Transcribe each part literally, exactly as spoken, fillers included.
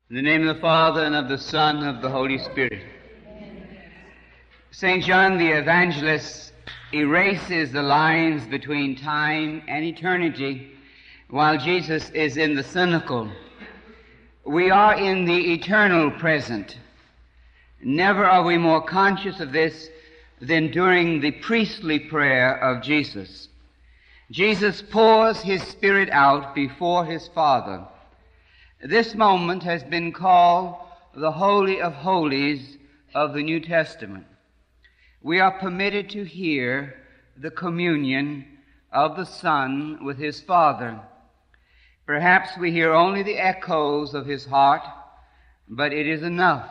In the name of the Father, and of the Son, and of the Holy Spirit. Saint John the Evangelist erases the lines between time and eternity while Jesus is in the cenacle. We are in the eternal present. Never are we more conscious of this than during the priestly prayer of Jesus. Jesus pours his Spirit out before his Father. This moment has been called the Holy of Holies of the New Testament. We are permitted to hear the communion of the Son with his Father. Perhaps we hear only the echoes of his heart, but it is enough.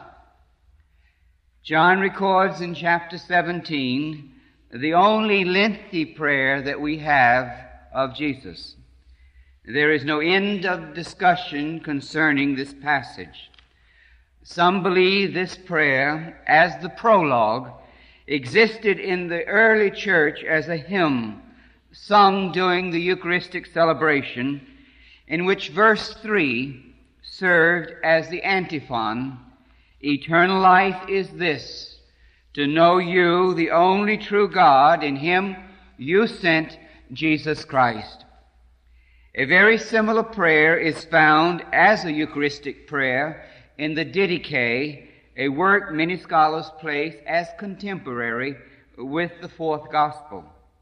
John records in chapter seventeen the only lengthy prayer that we have of Jesus. There is no end of discussion concerning this passage. Some believe this prayer, as the prologue, existed in the early church as a hymn sung during the Eucharistic celebration, in which verse three served as the antiphon. Eternal life is this, to know you, the only true God, in him you sent, Jesus Christ. A very similar prayer is found as a Eucharistic prayer in the Didache, a work many scholars place as contemporary with the fourth Gospel.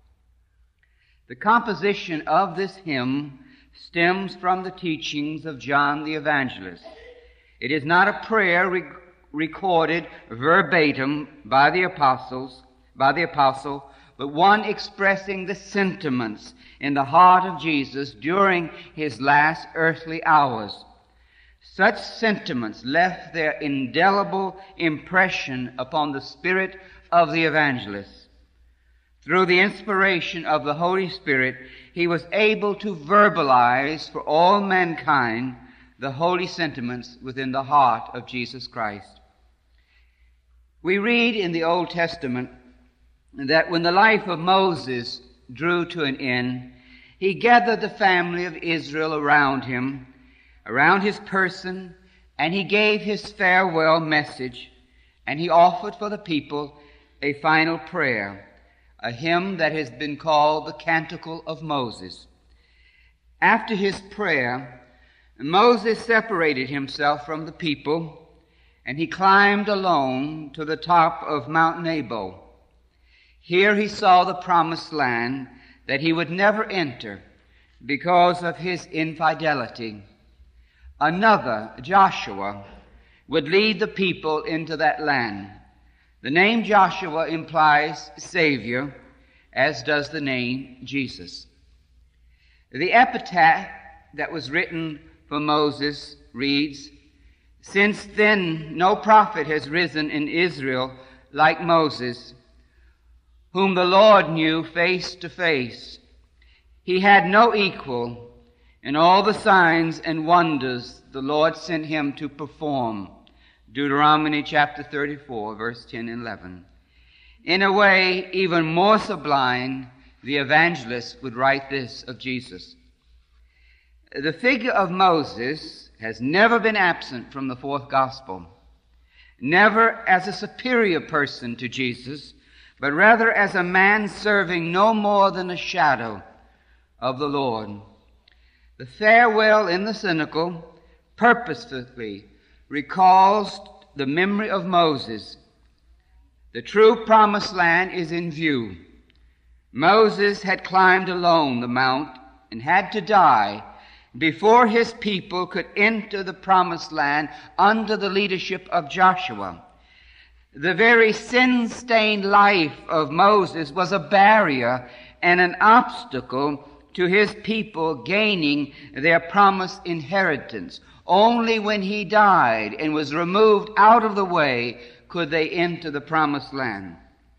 The composition of this hymn stems from the teachings of John the Evangelist. It is not a prayer re- recorded verbatim by the apostles, by the apostle, but one expressing the sentiments in the heart of Jesus during his last earthly hours. Such sentiments left their indelible impression upon the spirit of the evangelist. Through the inspiration of the Holy Spirit, he was able to verbalize for all mankind the holy sentiments within the heart of Jesus Christ. We read in the Old Testament that when the life of Moses drew to an end, he gathered the family of Israel around him, around his person, and he gave his farewell message, and he offered for the people a final prayer, a hymn that has been called the Canticle of Moses. After his prayer, Moses separated himself from the people, and he climbed alone to the top of Mount Nebo. Here he saw the promised land that he would never enter because of his infidelity. Another, Joshua, would lead the people into that land. The name Joshua implies Savior, as does the name Jesus. The epitaph that was written for Moses reads, "Since then no prophet has risen in Israel like Moses, whom the Lord knew face to face. He had no equal in all the signs and wonders the Lord sent him to perform." Deuteronomy chapter thirty-four, verse ten and eleven. In a way even more sublime, the evangelist would write this of Jesus. The figure of Moses has never been absent from the fourth gospel, never as a superior person to Jesus, but rather as a man serving no more than a shadow of the Lord. The farewell in the cenacle purposefully recalls the memory of Moses. The true promised land is in view. Moses had climbed alone the mount and had to die before his people could enter the promised land under the leadership of Joshua. The very sin-stained life of Moses was a barrier and an obstacle to his people gaining their promised inheritance. Only when he died and was removed out of the way could they enter the promised land.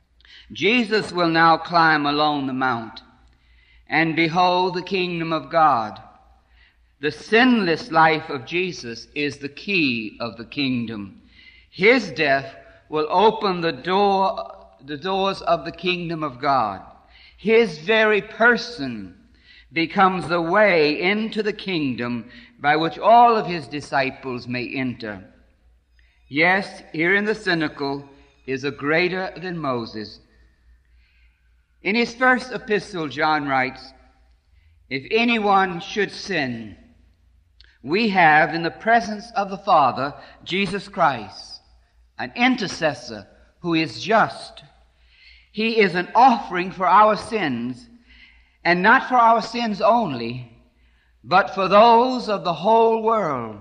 Jesus will now climb alone the mount and behold the kingdom of God. The sinless life of Jesus is the key of the kingdom. His death will open the door, the doors of the kingdom of God. His very person becomes the way into the kingdom by which all of his disciples may enter. Yes, here in the cenacle is a greater than Moses. In his first epistle, John writes, "If anyone should sin, we have in the presence of the Father, Jesus Christ, an intercessor who is just. He is an offering for our sins, and not for our sins only, but for those of the whole world."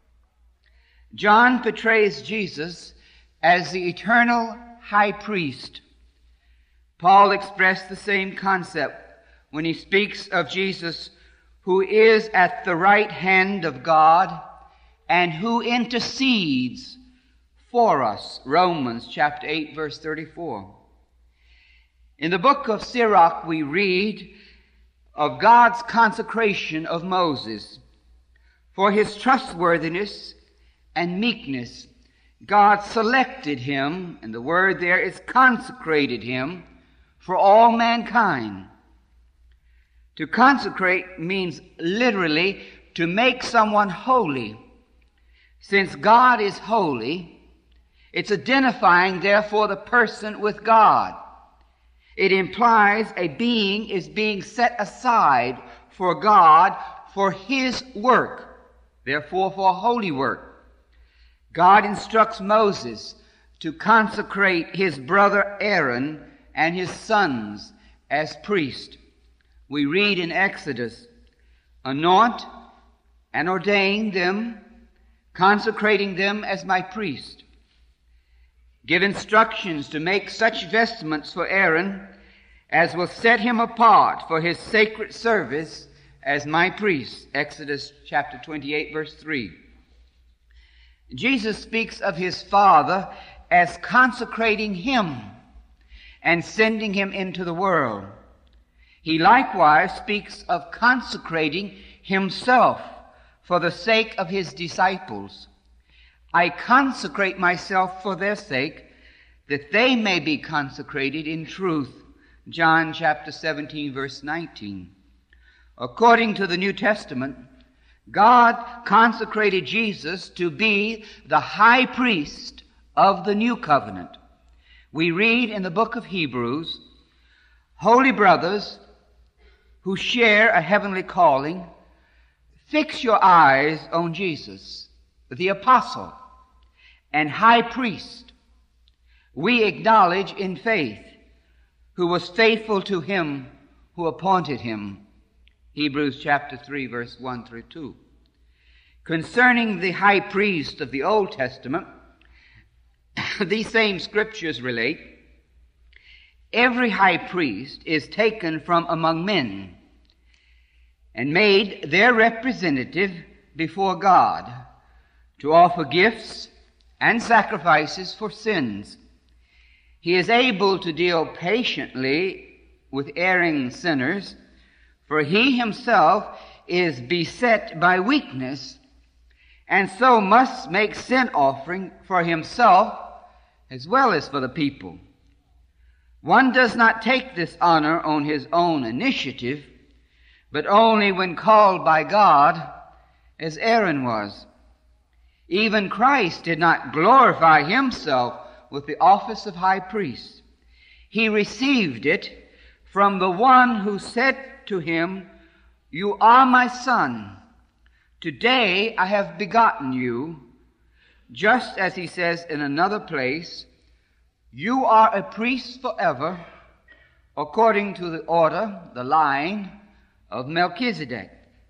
John portrays Jesus as the eternal high priest. Paul expressed the same concept when he speaks of Jesus, who is at the right hand of God and who intercedes for us. Romans chapter eight, verse thirty-four. In the book of Sirach, we read of God's consecration of Moses. For his trustworthiness and meekness, God selected him, and the word there is consecrated him, for all mankind. To consecrate means literally to make someone holy. Since God is holy, it's identifying, therefore, the person with God. It implies a being is being set aside for God for his work, therefore for holy work. God instructs Moses to consecrate his brother Aaron and his sons as priests. We read in Exodus, "Anoint and ordain them, consecrating them as my priest. Give instructions to make such vestments for Aaron as will set him apart for his sacred service as my priest." Exodus chapter twenty-eight, verse three. Jesus speaks of his Father as consecrating him and sending him into the world. He likewise speaks of consecrating himself for the sake of his disciples. "I consecrate myself for their sake, that they may be consecrated in truth." John chapter seventeen, verse nineteen. According to the New Testament, God consecrated Jesus to be the high priest of the new covenant. We read in the book of Hebrews, "Holy brothers who share a heavenly calling, fix your eyes on Jesus, the apostle and high priest we acknowledge in faith, who was faithful to him who appointed him." Hebrews chapter three, verse one through two. Concerning the high priest of the Old Testament, these same scriptures relate, "Every high priest is taken from among men and made their representative before God to offer gifts and sacrifices for sins. He is able to deal patiently with erring sinners, for he himself is beset by weakness, and so must make sin offering for himself as well as for the people. One does not take this honor on his own initiative, but only when called by God, as Aaron was. Even Christ did not glorify himself with the office of high priest. He received it from the one who said to him, 'You are my son. Today I have begotten you.' Just as he says in another place, 'You are a priest forever, according to the order, the line of Melchizedek.'"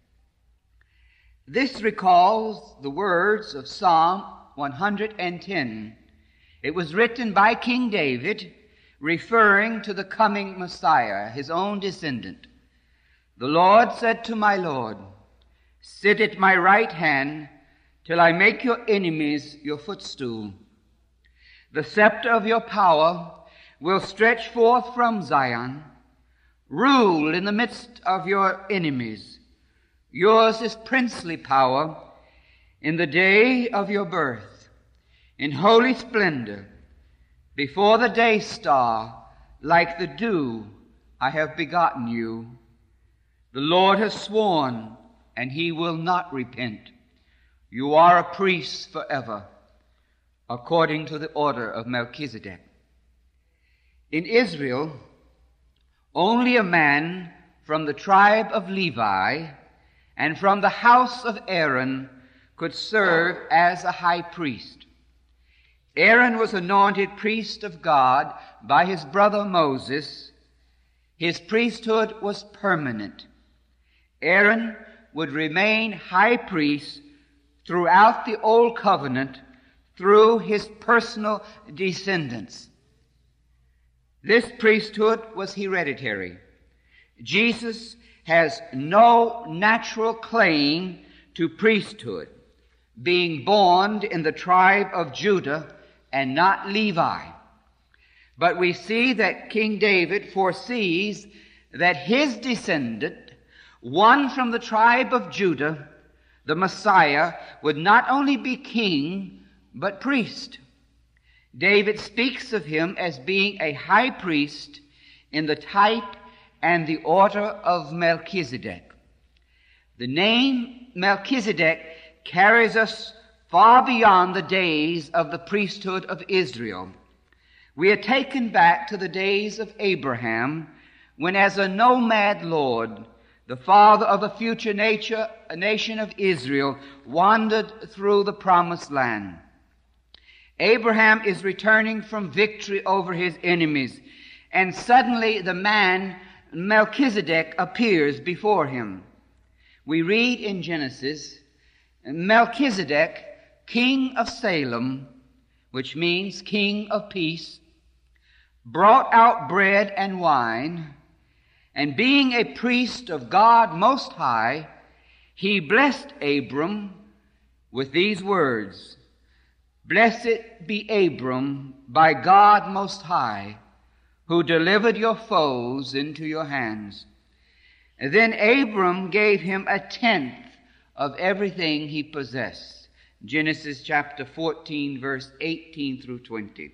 This recalls the words of Psalm one hundred ten. It was written by King David, referring to the coming Messiah, his own descendant. "The Lord said to my Lord, sit at my right hand till I make your enemies your footstool. The scepter of your power will stretch forth from Zion. Rule in the midst of your enemies. Yours is princely power in the day of your birth. In holy splendor, before the day star, like the dew, I have begotten you. The Lord has sworn, and he will not repent. You are a priest forever, according to the order of Melchizedek. In Israel, only a man from the tribe of Levi and from the house of Aaron could serve as a high priest. Aaron was anointed priest of God by his brother Moses. His priesthood was permanent. Aaron would remain high priest throughout the Old Covenant through his personal descendants. This priesthood was hereditary. Jesus has no natural claim to priesthood, being born in the tribe of Judah and not Levi. But we see that King David foresees that his descendant, one from the tribe of Judah, the Messiah, would not only be king, but priest. David speaks of him as being a high priest in the type and the order of Melchizedek. The name Melchizedek carries us far beyond the days of the priesthood of Israel. We are taken back to the days of Abraham, when as a nomad lord, the father of the future nature, a nation of Israel, wandered through the promised land. Abraham is returning from victory over his enemies, and suddenly the man Melchizedek appears before him. We read in Genesis, Melchizedek, king of Salem, which means king of peace, brought out bread and wine, and being a priest of God Most High, he blessed Abram with these words, Blessed be Abram by God Most High, who delivered your foes into your hands. And then Abram gave him a tenth of everything he possessed. Genesis chapter fourteen, verse eighteen through twenty.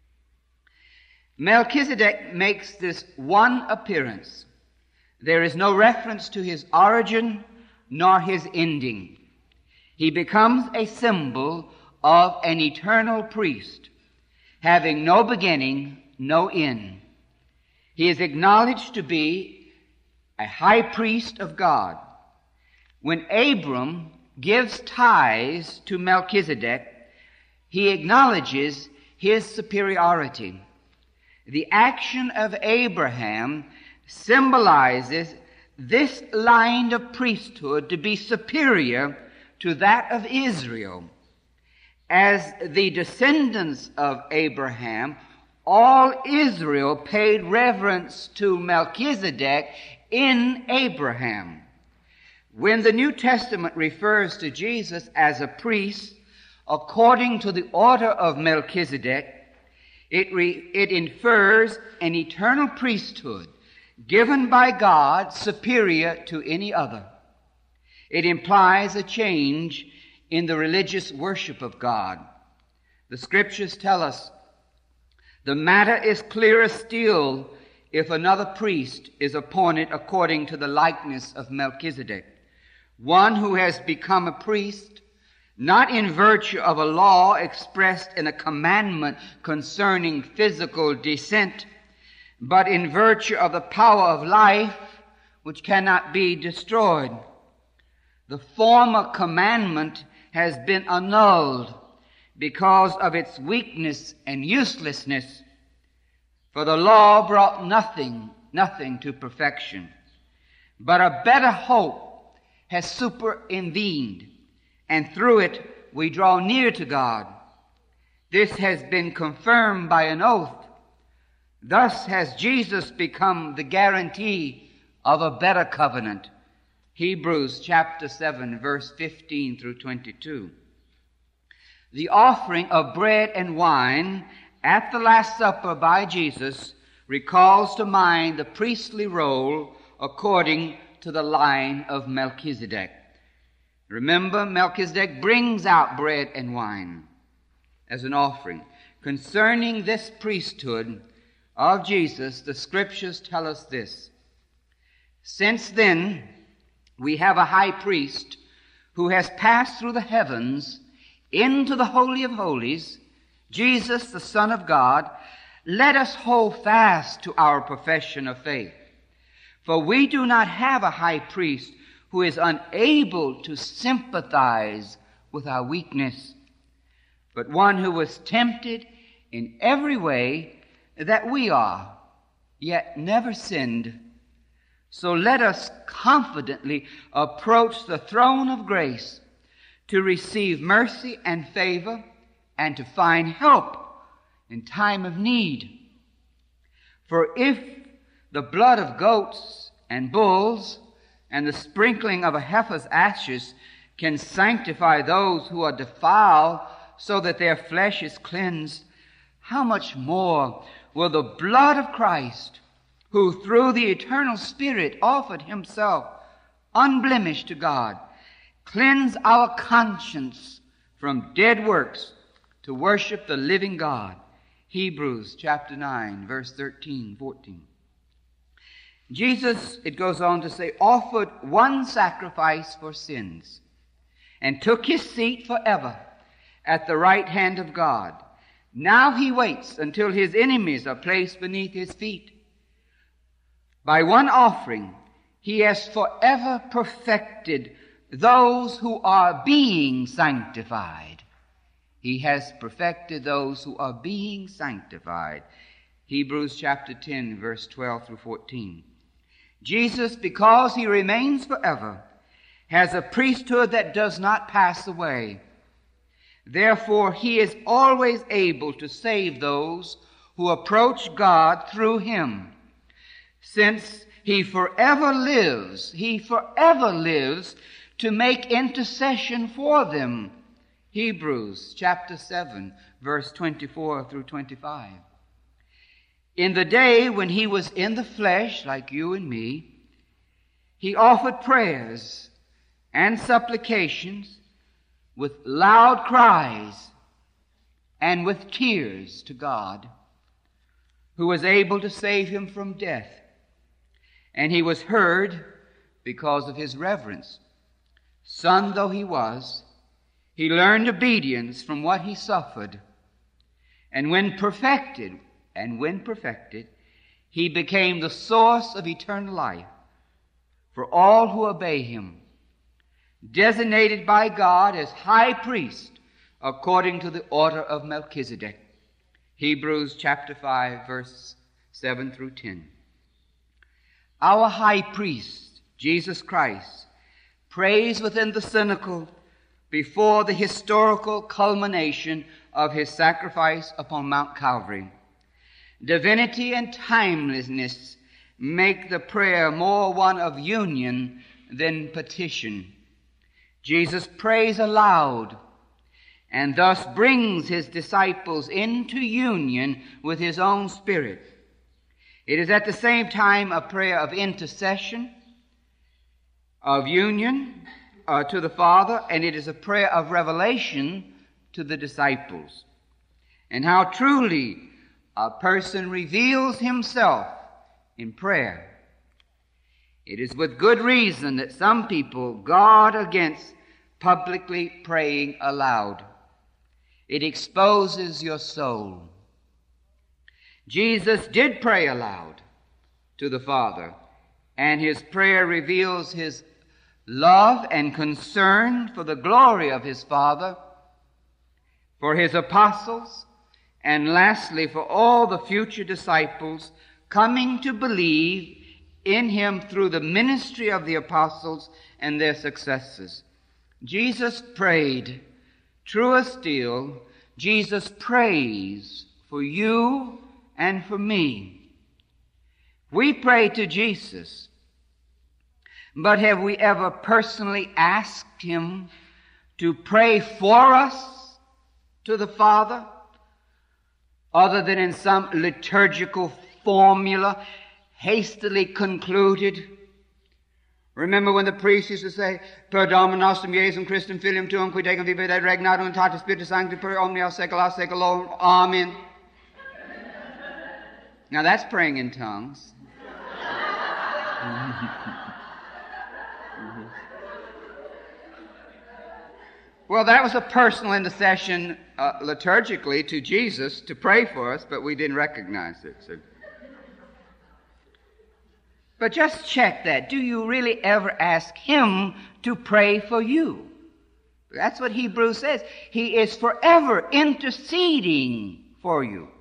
Melchizedek makes this one appearance. There is no reference to his origin nor his ending. He becomes a symbol of an eternal priest, having no beginning, no end. He is acknowledged to be a high priest of God. When Abram gives tithes to Melchizedek, he acknowledges his superiority. The action of Abraham symbolizes this line of priesthood to be superior to that of Israel. As the descendants of Abraham, all Israel paid reverence to Melchizedek in Abraham. When the New Testament refers to Jesus as a priest according to the order of Melchizedek, it, re, it infers an eternal priesthood given by God superior to any other. It implies a change in the religious worship of God. The Scriptures tell us the matter is clearer still if another priest is appointed according to the likeness of Melchizedek, one who has become a priest, not in virtue of a law expressed in a commandment concerning physical descent, but in virtue of the power of life which cannot be destroyed. The former commandment has been annulled because of its weakness and uselessness, for the law brought nothing, nothing to perfection. But a better hope has supervened, and through it we draw near to God. This has been confirmed by an oath. Thus has Jesus become the guarantee of a better covenant. Hebrews chapter seven, verse fifteen through twenty-two. The offering of bread and wine at the Last Supper by Jesus recalls to mind the priestly role according to the line of Melchizedek. Remember, Melchizedek brings out bread and wine as an offering. Concerning this priesthood of Jesus, the Scriptures tell us this. Since then, we have a high priest who has passed through the heavens into the Holy of Holies, Jesus, the Son of God. Let us hold fast to our profession of faith. For we do not have a high priest who is unable to sympathize with our weakness, but one who was tempted in every way that we are, yet never sinned. So let us confidently approach the throne of grace to receive mercy and favor and to find help in time of need. For if the blood of goats and bulls and the sprinkling of a heifer's ashes can sanctify those who are defiled so that their flesh is cleansed, how much more will the blood of Christ, who through the eternal Spirit offered himself unblemished to God, cleanse our conscience from dead works to worship the living God. Hebrews chapter nine, verse thirteen, fourteen. Jesus, it goes on to say, offered one sacrifice for sins and took his seat forever at the right hand of God. Now he waits until his enemies are placed beneath his feet. By one offering, he has forever perfected those who are being sanctified. He has perfected those who are being sanctified. Hebrews chapter ten, verse twelve through fourteen. Jesus, because he remains forever, has a priesthood that does not pass away. Therefore, he is always able to save those who approach God through him. Since he forever lives, he forever lives to make intercession for them. Hebrews chapter seven, verse twenty-four through twenty-five. In the day when he was in the flesh, like you and me, he offered prayers and supplications with loud cries and with tears to God, who was able to save him from death. And he was heard because of his reverence. Son though he was, he learned obedience from what he suffered. And when perfected, and when perfected, he became the source of eternal life for all who obey him, designated by God as high priest according to the order of Melchizedek. Hebrews chapter five, verse seven through ten. Our high priest, Jesus Christ, prays within the cenacle before the historical culmination of his sacrifice upon Mount Calvary. Divinity and timelessness make the prayer more one of union than petition. Jesus prays aloud and thus brings his disciples into union with his own Spirit. It is at the same time a prayer of intercession, of union uh, to the Father, and it is a prayer of revelation to the disciples. And how truly a person reveals himself in prayer. It is with good reason that some people guard against publicly praying aloud. It exposes your soul. Jesus did pray aloud to the Father, and his prayer reveals his love and concern for the glory of his Father, for his apostles, and lastly for all the future disciples coming to believe in him through the ministry of the apostles and their successors. Jesus prayed, truer still, Jesus prays for you and for me. We pray to Jesus, but have we ever personally asked him to pray for us to the Father, other than in some liturgical formula hastily concluded? Remember when the priest used to say, Per Dominum nostrum Iesum Christum Filium Tuum, qui tecum vive et regnatum in Tati Spiritus Sancti per omnia saecula saeculorum. Amen. Now that's praying in tongues. Well, that was a personal intercession uh, liturgically to Jesus to pray for us, but we didn't recognize it. So. But just check that. Do you really ever ask Him to pray for you? That's what Hebrews says. He is forever interceding for you.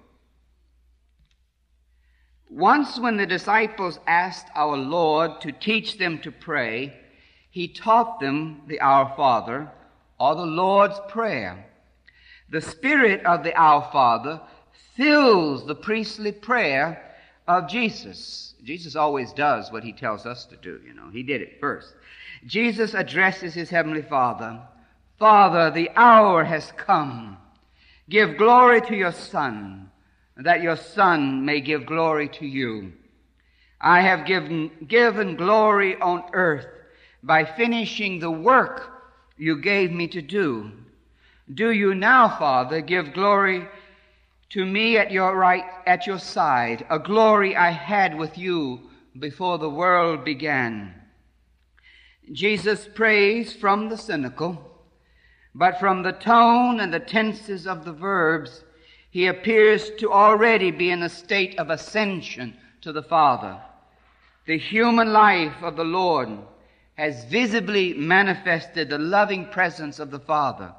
Once when the disciples asked our Lord to teach them to pray, He taught them the Our Father, or the Lord's Prayer. The spirit of the Our Father fills the priestly prayer of Jesus. Jesus always does what He tells us to do, you know. He did it first. Jesus addresses His Heavenly Father. Father, the hour has come. Give glory to your Son, that your Son may give glory to you. I have given, given glory on earth by finishing the work you gave me to do. Do you now, Father, give glory to me at your right, at your side, a glory I had with you before the world began. Jesus prays from the cynical, but from the tone and the tenses of the verbs, He appears to already be in a state of ascension to the Father. The human life of the Lord has visibly manifested the loving presence of the Father.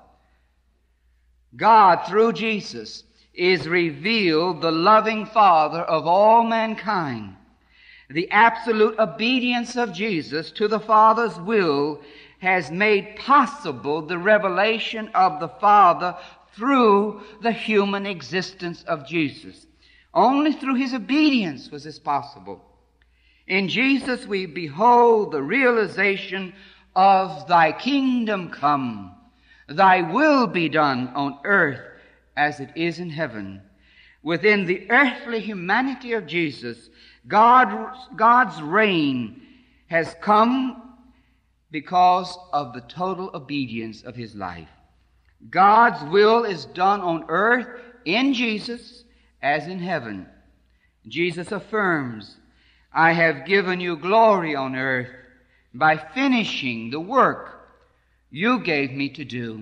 God, through Jesus, is revealed the loving Father of all mankind. The absolute obedience of Jesus to the Father's will has made possible the revelation of the Father through the human existence of Jesus. Only through His obedience was this possible. In Jesus we behold the realization of Thy kingdom come, Thy will be done on earth as it is in heaven. Within the earthly humanity of Jesus, God, God's reign has come because of the total obedience of His life. God's will is done on earth in Jesus as in heaven. Jesus affirms, I have given you glory on earth by finishing the work you gave me to do.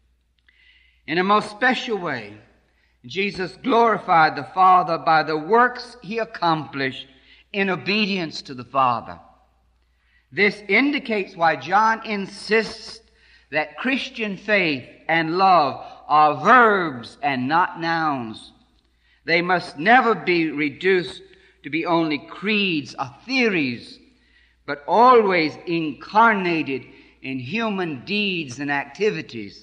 In a most special way, Jesus glorified the Father by the works He accomplished in obedience to the Father. This indicates why John insists that Christian faith and love are verbs and not nouns. They must never be reduced to be only creeds or theories, but always incarnated in human deeds and activities.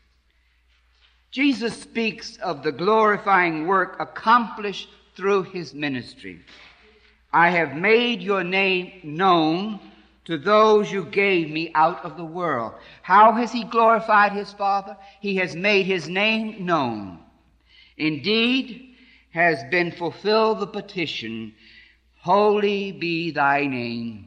Jesus speaks of the glorifying work accomplished through His ministry. I have made your name known to those you gave me out of the world. How has He glorified His Father? He has made His name known. Indeed, has been fulfilled the petition, holy be thy name.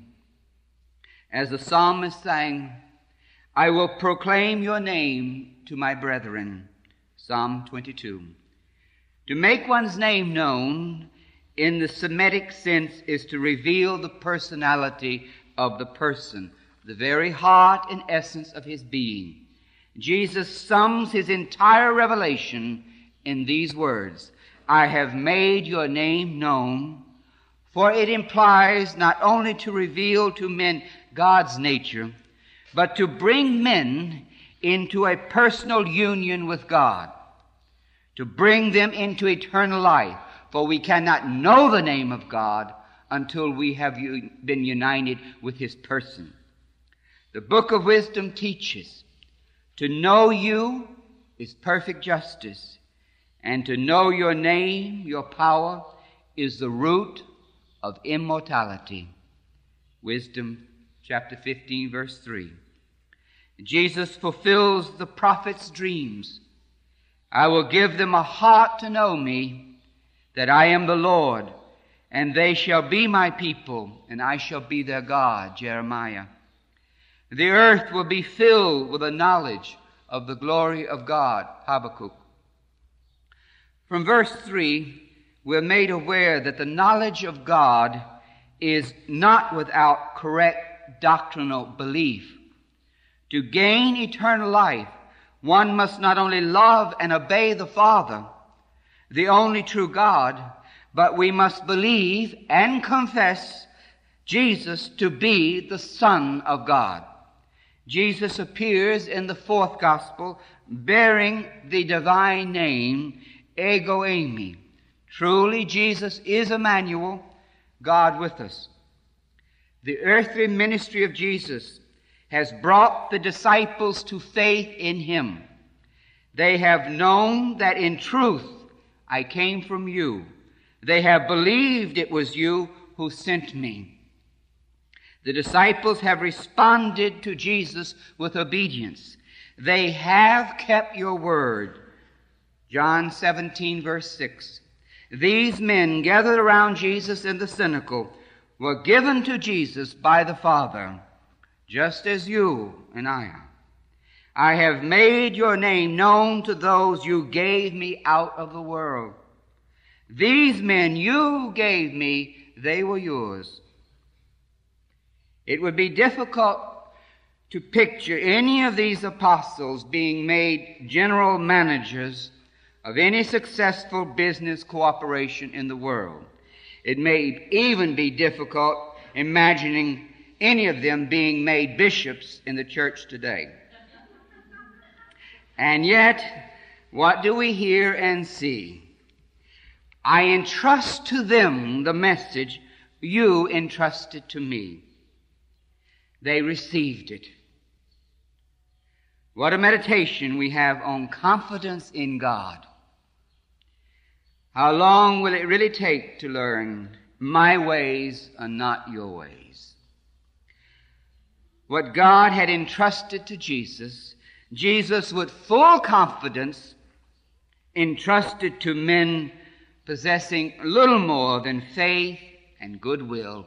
As the psalmist sang, I will proclaim your name to my brethren. Psalm twenty-two. To make one's name known in the Semitic sense is to reveal the personality of the person, the very heart and essence of his being. Jesus sums His entire revelation in these words, I have made your name known, for it implies not only to reveal to men God's nature, but to bring men into a personal union with God, to bring them into eternal life, for we cannot know the name of God until we have been united with His person. The Book of Wisdom teaches, to know you is perfect justice, and to know your name, your power, is the root of immortality. Wisdom chapter fifteen, verse three. Jesus fulfills the prophet's dreams. I will give them a heart to know me, that I am the Lord, and they shall be my people, and I shall be their God. Jeremiah. The earth will be filled with the knowledge of the glory of God. Habakkuk. From verse three, we're made aware that the knowledge of God is not without correct doctrinal belief. To gain eternal life, one must not only love and obey the Father, the only true God, but we must believe and confess Jesus to be the Son of God. Jesus appears in the fourth gospel bearing the divine name, Ego Eimi. Truly, Jesus is Emmanuel, God with us. The earthly ministry of Jesus has brought the disciples to faith in Him. They have known that in truth I came from you. They have believed it was you who sent me. The disciples have responded to Jesus with obedience. They have kept your word. John seventeen, verse six. These men gathered around Jesus in the cenacle were given to Jesus by the Father, just as you and I are. I have made your name known to those you gave me out of the world. These men you gave me, they were yours. It would be difficult to picture any of these apostles being made general managers of any successful business cooperation in the world. It may even be difficult imagining any of them being made bishops in the church today. And yet, what do we hear and see? I entrust to them the message you entrusted to me. They received it. What a meditation we have on confidence in God. How long will it really take to learn my ways are not your ways? What God had entrusted to Jesus, Jesus with full confidence entrusted to men possessing little more than faith and goodwill.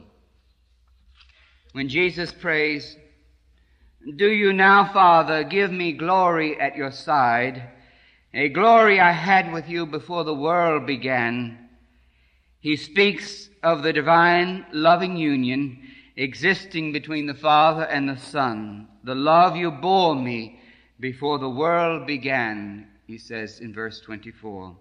When Jesus prays, "Do you now, Father, give me glory at your side, a glory I had with you before the world began," he speaks of the divine loving union existing between the Father and the Son. "The love you bore me before the world began," he says in verse twenty-four.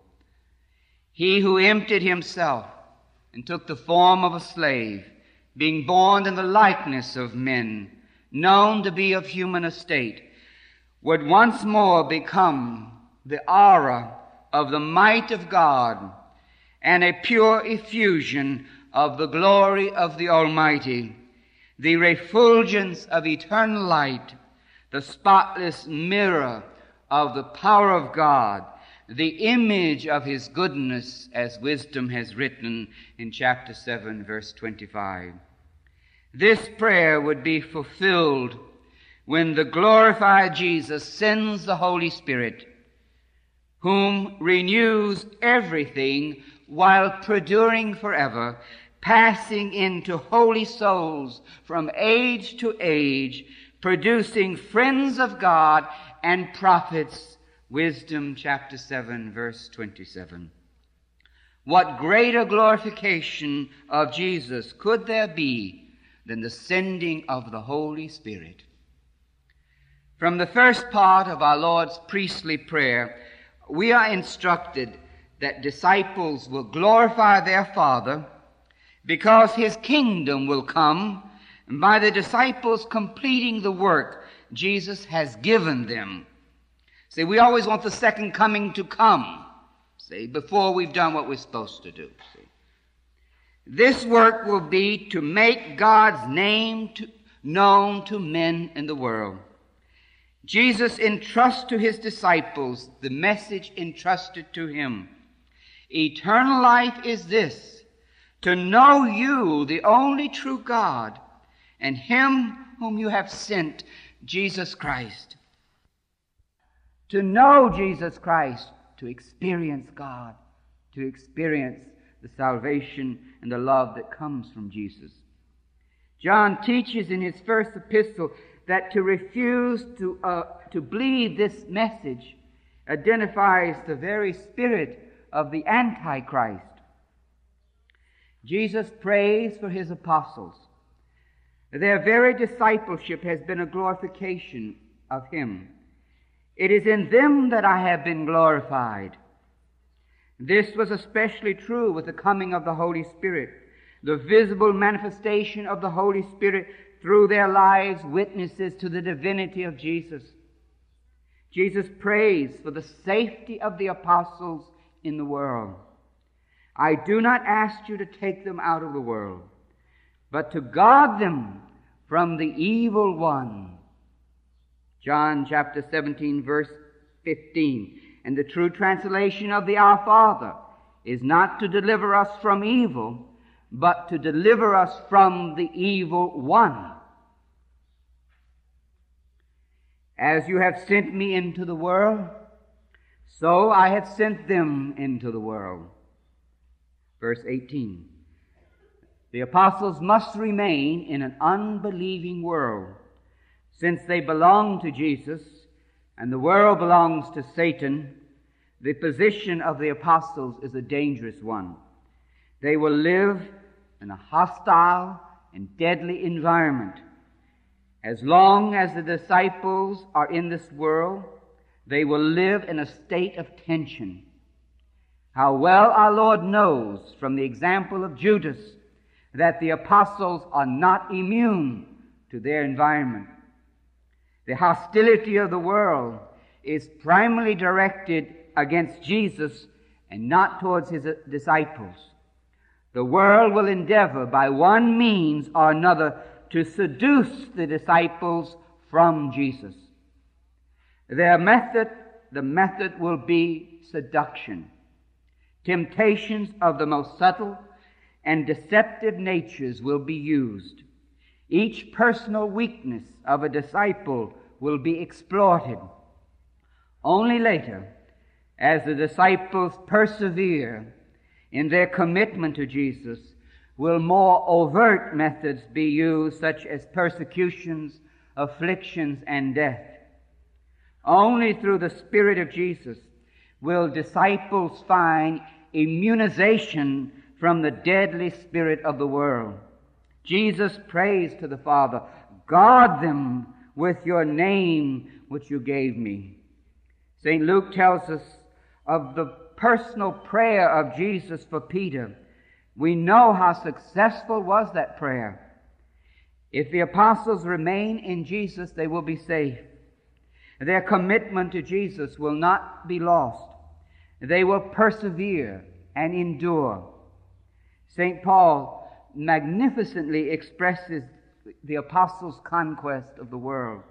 He who emptied himself and took the form of a slave, being born in the likeness of men, known to be of human estate, would once more become the aura of the might of God and a pure effusion of the glory of the Almighty, the refulgence of eternal light, the spotless mirror of the power of God, the image of His goodness, as wisdom has written in chapter seven, verse twenty-five. This prayer would be fulfilled when the glorified Jesus sends the Holy Spirit, whom renews everything while perduring forever, passing into holy souls from age to age, producing friends of God and prophets. Wisdom chapter seven, verse twenty-seven. What greater glorification of Jesus could there be than the sending of the Holy Spirit? From the first part of our Lord's priestly prayer, we are instructed that disciples will glorify their Father because His kingdom will come by the disciples completing the work Jesus has given them. See, we always want the second coming to come, see, before we've done what we're supposed to do. See. This work will be to make God's name to, known to men in the world. Jesus entrusts to His disciples the message entrusted to Him. Eternal life is this, to know you, the only true God, and Him whom you have sent, Jesus Christ. To know Jesus Christ, to experience God, to experience the salvation and the love that comes from Jesus. John teaches in his first epistle that to refuse to, uh, to believe this message identifies the very spirit of the Antichrist. Jesus prays for his apostles. Their very discipleship has been a glorification of him. It is in them that I have been glorified. This was especially true with the coming of the Holy Spirit. The visible manifestation of the Holy Spirit through their lives witnesses to the divinity of Jesus. Jesus prays for the safety of the apostles in the world. I do not ask you to take them out of the world, but to guard them from the evil one. John chapter seventeen, verse fifteen. And the true translation of the Our Father is not to deliver us from evil, but to deliver us from the evil one. As you have sent me into the world, so I have sent them into the world. Verse eighteen. The apostles must remain in an unbelieving world. Since they belong to Jesus and the world belongs to Satan, the position of the apostles is a dangerous one. They will live in a hostile and deadly environment. As long as the disciples are in this world, they will live in a state of tension. How well our Lord knows from the example of Judas that the apostles are not immune to their environment. The hostility of the world is primarily directed against Jesus and not towards his disciples. The world will endeavor by one means or another to seduce the disciples from Jesus. Their method, the method will be seduction. Temptations of the most subtle and deceptive natures will be used. Each personal weakness of a disciple will be exploited. Only later, as the disciples persevere in their commitment to Jesus, will more overt methods be used, such as persecutions, afflictions, and death. Only through the Spirit of Jesus will disciples find immunization from the deadly spirit of the world. Jesus prays to the Father, guard them with your name which you gave me. Saint Luke tells us of the personal prayer of Jesus for Peter. We know how successful was that prayer. If the apostles remain in Jesus, they will be safe. Their commitment to Jesus will not be lost. They will persevere and endure. Saint Paul magnificently expresses the apostles' conquest of the world.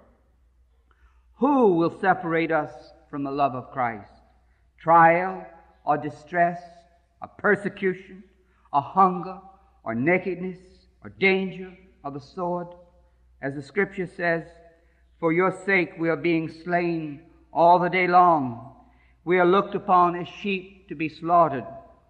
Who will separate us from the love of Christ? Trial or distress or persecution or hunger or nakedness or danger or the sword? As the Scripture says, for your sake we are being slain all the day long. We are looked upon as sheep to be slaughtered.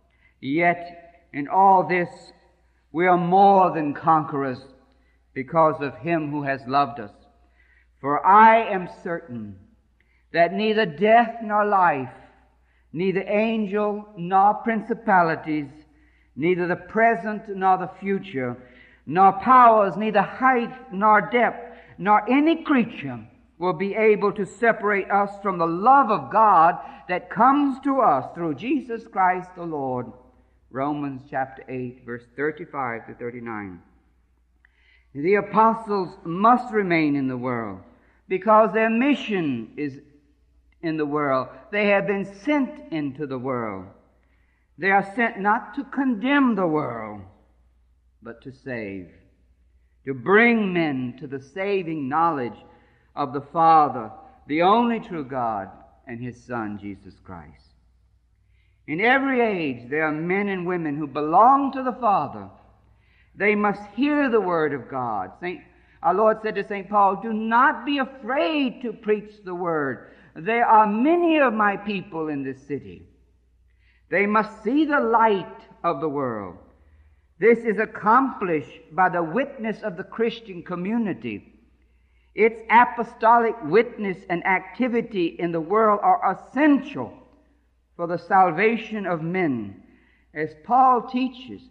Yet in all this we are more than conquerors because of him who has loved us. For I am certain that neither death nor life, neither angel nor principalities, neither the present nor the future, nor powers, neither height nor depth, nor any creature will be able to separate us from the love of God that comes to us through Jesus Christ the Lord. Romans chapter eight, verse thirty-five to thirty-nine. The apostles must remain in the world because their mission is in the world. They have been sent into the world. They are sent not to condemn the world, but to save, to bring men to the saving knowledge of the Father, the only true God, and His Son, Jesus Christ. In every age, there are men and women who belong to the Father. They must hear the Word of God. Saint, our Lord said to Saint Paul, do not be afraid to preach the Word. There are many of my people in this city. They must see the light of the world. This is accomplished by the witness of the Christian community. Its apostolic witness and activity in the world are essential for the salvation of men. As Paul teaches,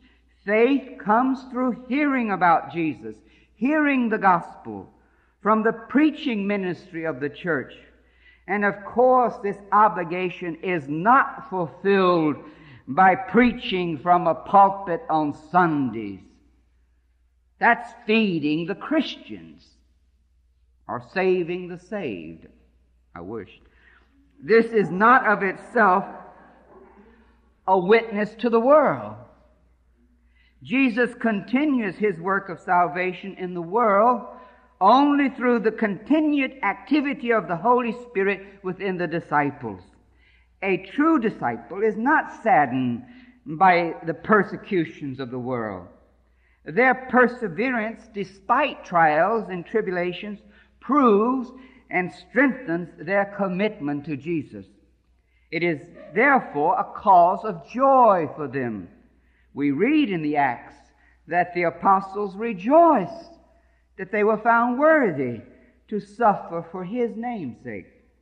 Faith comes through hearing about Jesus, hearing the gospel from the preaching ministry of the church. And of course, this obligation is not fulfilled by preaching from a pulpit on Sundays. That's feeding the Christians or saving the saved. I wish. This is not of itself a witness to the world. Jesus continues his work of salvation in the world only through the continued activity of the Holy Spirit within the disciples. A true disciple is not saddened by the persecutions of the world. Their perseverance, despite trials and tribulations, proves and strengthens their commitment to Jesus. It is therefore a cause of joy for them. We read in the Acts that the apostles rejoiced that they were found worthy to suffer for his name's sake.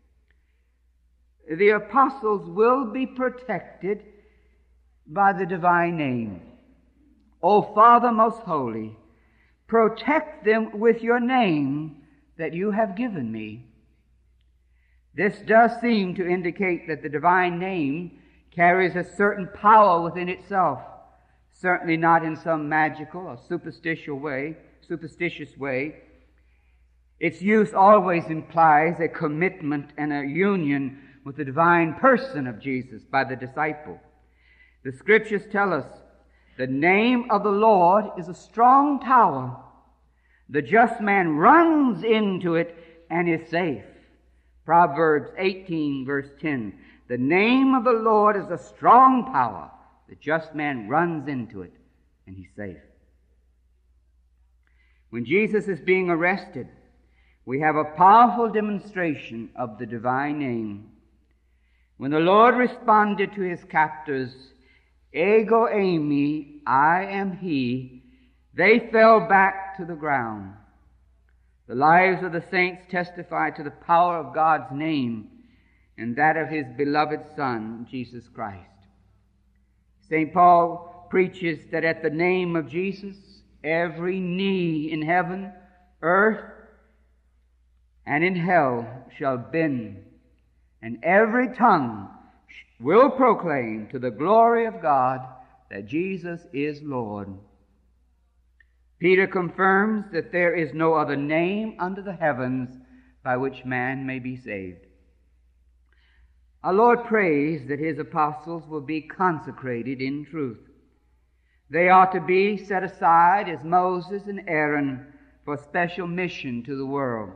The apostles will be protected by the divine name. O Father most holy, protect them with your name that you have given me. This does seem to indicate that the divine name carries a certain power within itself, certainly not in some magical or superstitious way, superstitious way. Its use always implies a commitment and a union with the divine person of Jesus by the disciple. The Scriptures tell us the name of the Lord is a strong tower. The just man runs into it and is safe. Proverbs eighteen, verse ten. The name of the Lord is a strong tower. The just man runs into it and he's safe. When Jesus is being arrested, we have a powerful demonstration of the divine name. When the Lord responded to his captors, Ego eimi, I am he, they fell back to the ground. The lives of the saints testify to the power of God's name and that of his beloved Son, Jesus Christ. Saint Paul preaches that at the name of Jesus, every knee in heaven, earth, and in hell shall bend, and every tongue will proclaim to the glory of God that Jesus is Lord. Peter confirms that there is no other name under the heavens by which man may be saved. Our Lord prays that his apostles will be consecrated in truth. They are to be set aside as Moses and Aaron for special mission to the world.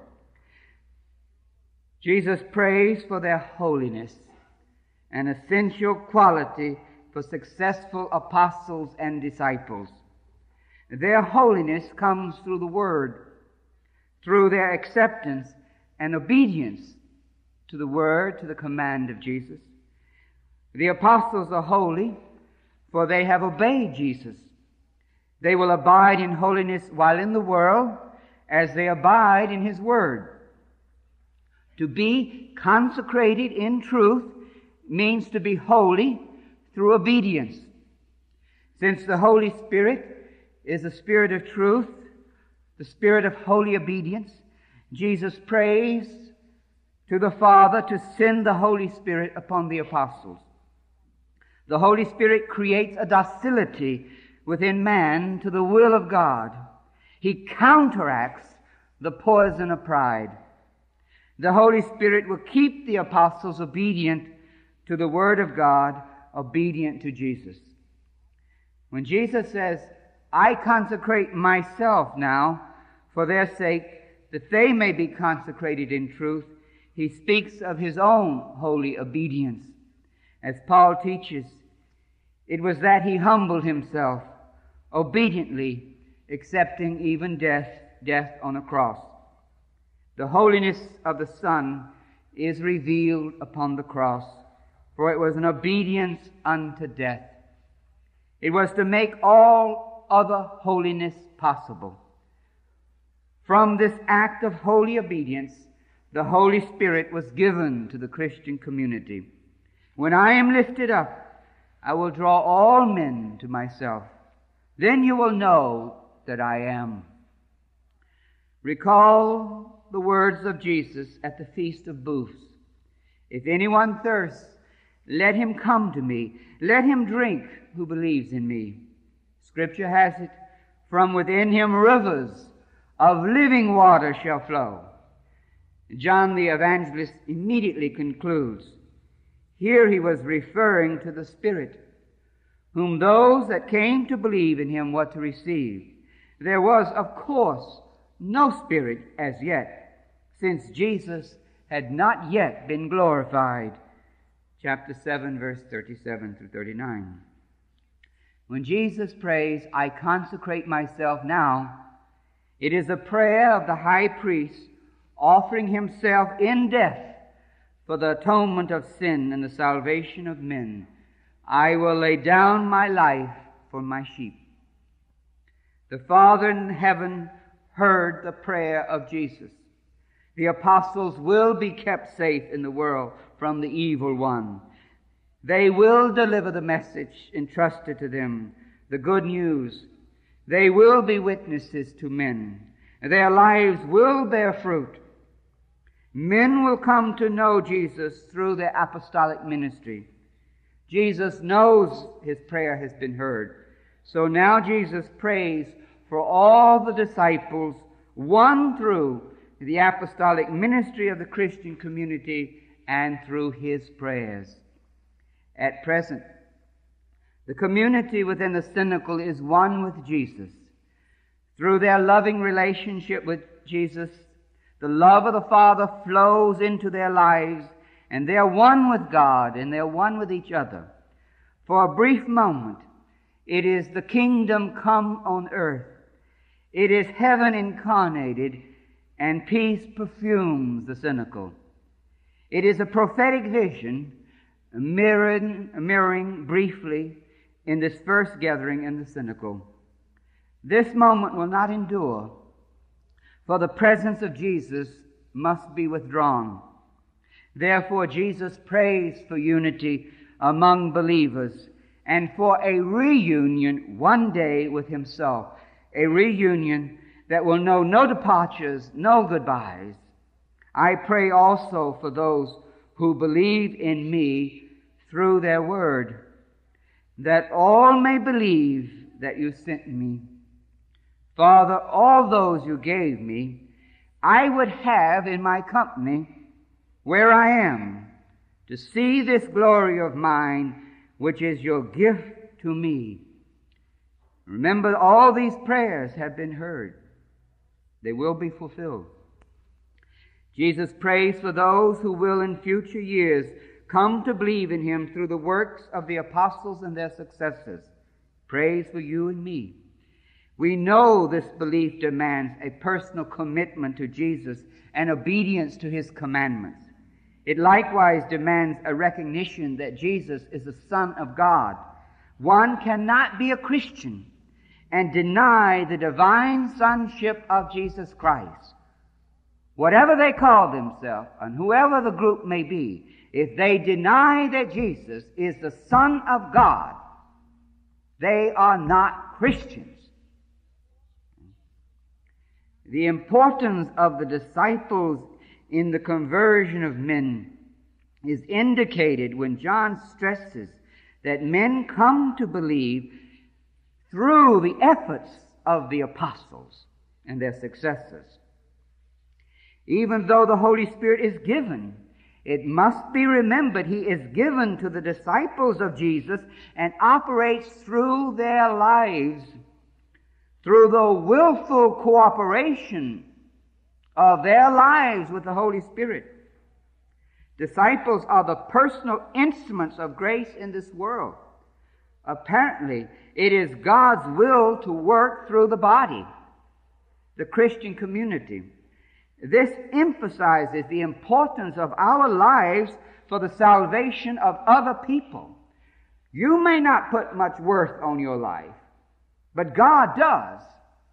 Jesus prays for their holiness, an essential quality for successful apostles and disciples. Their holiness comes through the Word, through their acceptance and obedience to the Word, to the command of Jesus. The apostles are holy, for they have obeyed Jesus. They will abide in holiness while in the world as they abide in His Word. To be consecrated in truth means to be holy through obedience. Since the Holy Spirit is the Spirit of truth, the Spirit of holy obedience, Jesus prays to the Father to send the Holy Spirit upon the apostles. The Holy Spirit creates a docility within man to the will of God. He counteracts the poison of pride. The Holy Spirit will keep the apostles obedient to the Word of God, obedient to Jesus. When Jesus says, I consecrate myself now for their sake, that they may be consecrated in truth, he speaks of his own holy obedience. As Paul teaches, it was that he humbled himself, obediently accepting even death, death on a cross. The holiness of the Son is revealed upon the cross, for it was an obedience unto death. It was to make all other holiness possible. From this act of holy obedience, the Holy Spirit was given to the Christian community. When I am lifted up, I will draw all men to myself. Then you will know that I am. Recall the words of Jesus at the Feast of Booths. If anyone thirsts, let him come to me. Let him drink who believes in me. Scripture has it, from within him rivers of living water shall flow. John the Evangelist immediately concludes, here he was referring to the Spirit, whom those that came to believe in him were to receive. There was, of course, no Spirit as yet, since Jesus had not yet been glorified. Chapter seven, verse thirty-seven through thirty-nine. When Jesus prays, I consecrate myself now, it is a prayer of the high priest offering himself in death for the atonement of sin and the salvation of men. I will lay down my life for my sheep. The Father in heaven heard the prayer of Jesus. The apostles will be kept safe in the world from the evil one. They will deliver the message entrusted to them, the good news. They will be witnesses to men. Their lives will bear fruit. Men will come to know Jesus through their apostolic ministry. Jesus knows his prayer has been heard. So now Jesus prays for all the disciples, won through the apostolic ministry of the Christian community and through his prayers. At present, the community within the Cenacle is one with Jesus. Through their loving relationship with Jesus, the love of the Father flows into their lives, and they're one with God, and they're one with each other. For a brief moment, it is the kingdom come on earth. It is heaven incarnated, and peace perfumes the Cenacle. It is a prophetic vision, mirroring, mirroring briefly in this first gathering in the Cenacle. This moment will not endure, for the presence of Jesus must be withdrawn. Therefore, Jesus prays for unity among believers and for a reunion one day with himself, a reunion that will know no departures, no goodbyes. I pray also for those who believe in me through their word, that all may believe that you sent me. Father, all those you gave me, I would have in my company where I am, to see this glory of mine, which is your gift to me. Remember, all these prayers have been heard. They will be fulfilled. Jesus prays for those who will in future years come to believe in him through the works of the apostles and their successors. Prays for you and me. We know this belief demands a personal commitment to Jesus and obedience to his commandments. It likewise demands a recognition that Jesus is the Son of God. One cannot be a Christian and deny the divine sonship of Jesus Christ. Whatever they call themselves, and whoever the group may be, if they deny that Jesus is the Son of God, they are not Christians. The importance of the disciples in the conversion of men is indicated when John stresses that men come to believe through the efforts of the apostles and their successors. Even though the Holy Spirit is given, it must be remembered he is given to the disciples of Jesus and operates through their lives, through the willful cooperation of their lives with the Holy Spirit. Disciples are the personal instruments of grace in this world. Apparently, it is God's will to work through the body, the Christian community. This emphasizes the importance of our lives for the salvation of other people. You may not put much worth on your life, but God does.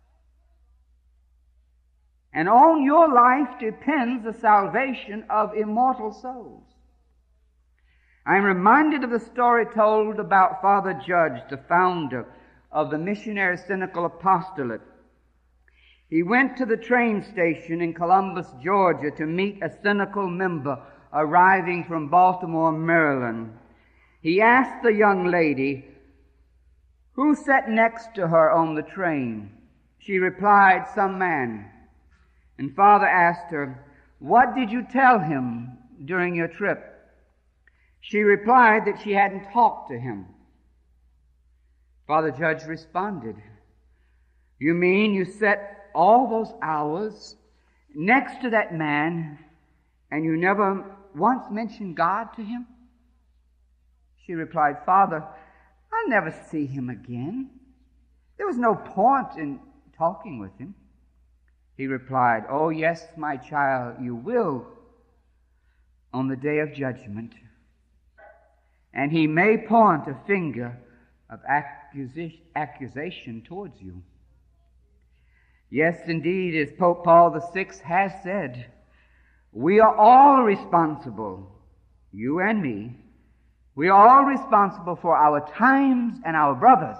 And on your life depends the salvation of immortal souls. I'm reminded of the story told about Father Judge, the founder of the missionary cynical apostolate. He went to the train station in Columbus, Georgia, to meet a cynical member arriving from Baltimore, Maryland. He asked the young lady who sat next to her on the train. She replied, "Some man." And Father asked her, "What did you tell him during your trip?" She replied that she hadn't talked to him. Father Judge responded, "You mean you sat all those hours next to that man and you never once mentioned God to him?" She replied, "Father, I'll never see him again. There was no point in talking with him." He replied, "Oh yes, my child, you will on the day of judgment. And he may point a finger of accusation, accusation towards you." Yes, indeed, as Pope Paul the Sixth has said, we are all responsible, you and me. We are all responsible for our times and our brothers.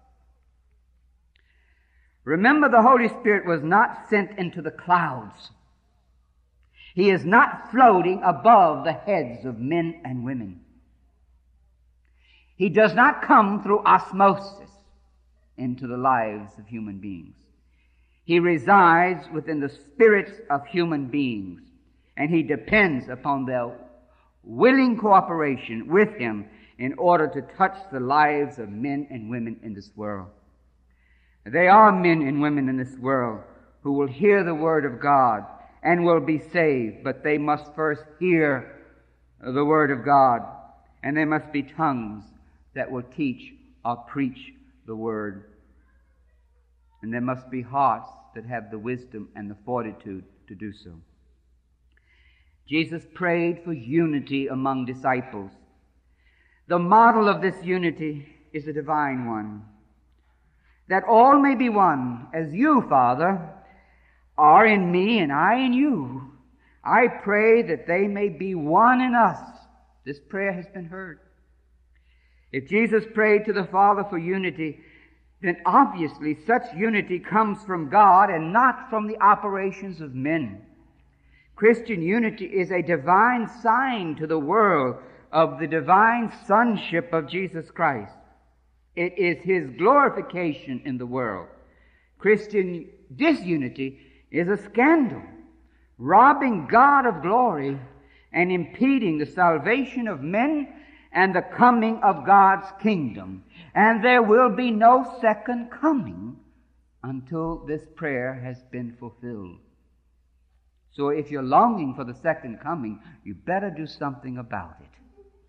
Remember, the Holy Spirit was not sent into the clouds. He is not floating above the heads of men and women. He does not come through osmosis into the lives of human beings. He resides within the spirits of human beings, and he depends upon their willing cooperation with him in order to touch the lives of men and women in this world. There are men and women in this world who will hear the word of God and will be saved, but they must first hear the word of God, and there must be tongues that will teach or preach the word. And there must be hearts that have the wisdom and the fortitude to do so. Jesus prayed for unity among disciples. The model of this unity is a divine one. That all may be one, as you, Father, are in me and I in you. I pray that they may be one in us. This prayer has been heard. If Jesus prayed to the Father for unity, then obviously such unity comes from God and not from the operations of men. Christian unity is a divine sign to the world of the divine sonship of Jesus Christ. It is his glorification in the world. Christian disunity is a scandal, robbing God of glory and impeding the salvation of men and the coming of God's kingdom. And there will be no second coming until this prayer has been fulfilled. So if you're longing for the second coming, you better do something about it.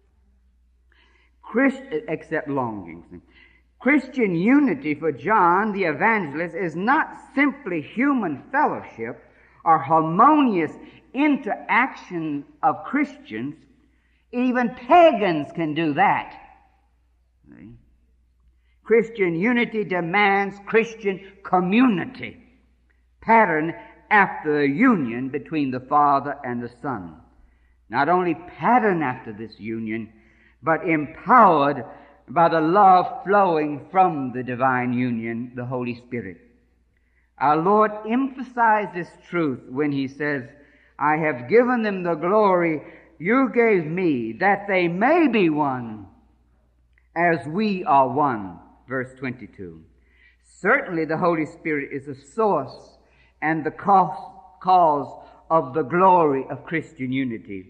Christ, except longings. Christian unity for John the Evangelist is not simply human fellowship or harmonious interaction of Christians. Even pagans can do that. See? Christian unity demands Christian community, patterned after the union between the Father and the Son. Not only patterned after this union, but empowered by the love flowing from the divine union, the Holy Spirit. Our Lord emphasized this truth when he says, "I have given them the glory you gave me, that they may be one, as we are one." Verse twenty-two. Certainly the Holy Spirit is the source and the cause of the glory of Christian unity.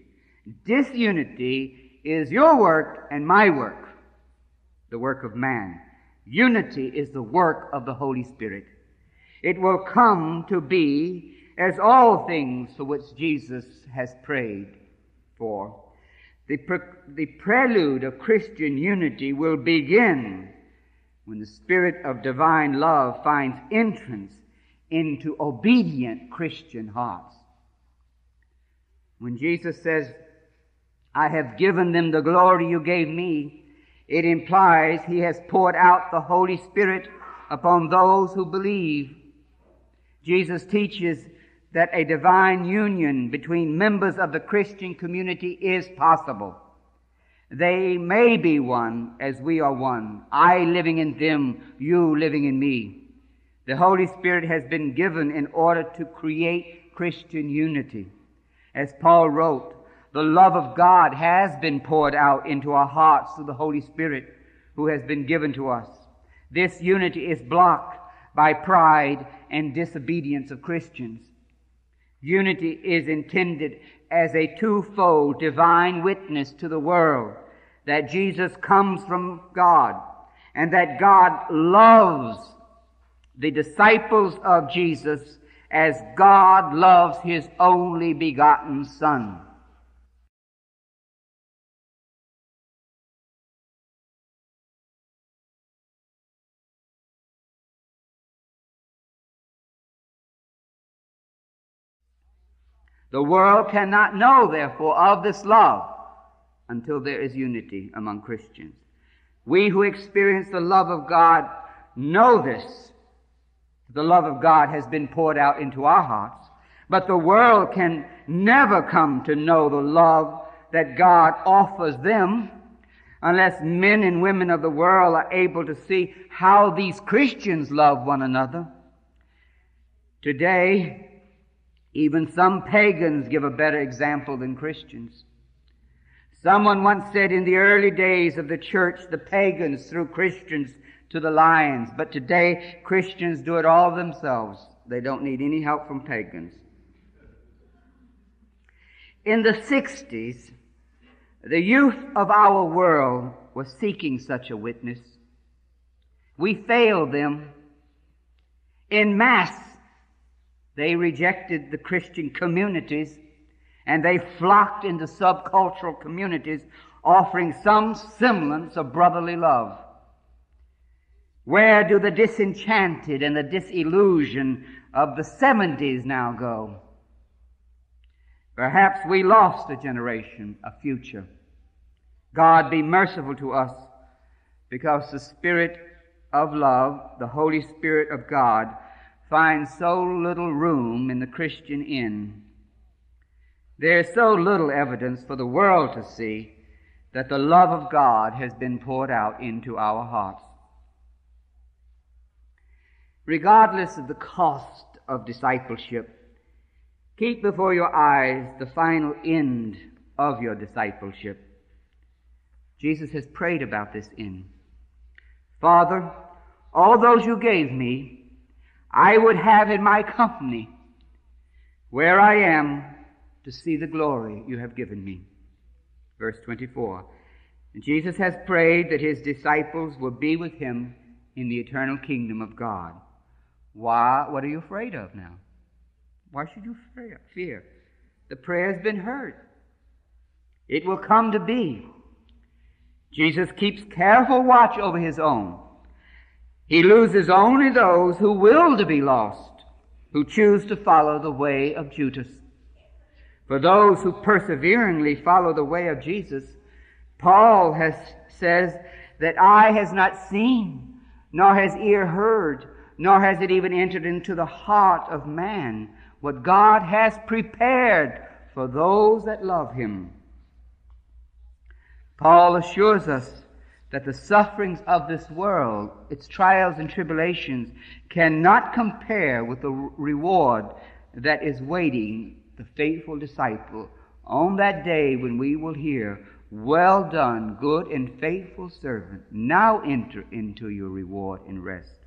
Disunity is your work and my work, the work of man. Unity is the work of the Holy Spirit. It will come to be as all things for which Jesus has prayed for. The, pre- the prelude of Christian unity will begin when the Spirit of divine love finds entrance into obedient Christian hearts. When Jesus says, "I have given them the glory you gave me," it implies he has poured out the Holy Spirit upon those who believe. Jesus teaches that a divine union between members of the Christian community is possible. They may be one as we are one. I living in them, you living in me. The Holy Spirit has been given in order to create Christian unity. As Paul wrote, the love of God has been poured out into our hearts through the Holy Spirit who has been given to us. This unity is blocked by pride and disobedience of Christians. Unity is intended as a twofold divine witness to the world that Jesus comes from God and that God loves the disciples of Jesus as God loves His only begotten Son. The world cannot know, therefore, of this love until there is unity among Christians. We who experience the love of God know this. The love of God has been poured out into our hearts. But the world can never come to know the love that God offers them unless men and women of the world are able to see how these Christians love one another. Today, even some pagans give a better example than Christians. Someone once said in the early days of the church, the pagans threw Christians to the lions, but today Christians do it all themselves. They don't need any help from pagans. In the sixties, the youth of our world was seeking such a witness. We failed them. En masse, they rejected the Christian communities and they flocked into subcultural communities offering some semblance of brotherly love. Where do the disenchanted and the disillusioned of the seventies now go? Perhaps we lost a generation, a future. God be merciful to us, because the Spirit of love, the Holy Spirit of God, finds so little room in the Christian inn. There is so little evidence for the world to see that the love of God has been poured out into our hearts. Regardless of the cost of discipleship, keep before your eyes the final end of your discipleship. Jesus has prayed about this end. Father, all those you gave me, I would have in my company, where I am, to see the glory you have given me. Verse twenty-four. And Jesus has prayed that his disciples will be with him in the eternal kingdom of God. Why? What are you afraid of now? Why should you fear? The prayer has been heard. It will come to be. Jesus keeps careful watch over his own. He loses only those who will to be lost, who choose to follow the way of Judas. For those who perseveringly follow the way of Jesus, Paul has says that eye has not seen, nor has ear heard, nor has it even entered into the heart of man what God has prepared for those that love him. Paul assures us that the sufferings of this world, its trials and tribulations, cannot compare with the reward that is waiting the faithful disciple on that day when we will hear, "Well done, good and faithful servant. Now enter into your reward and rest."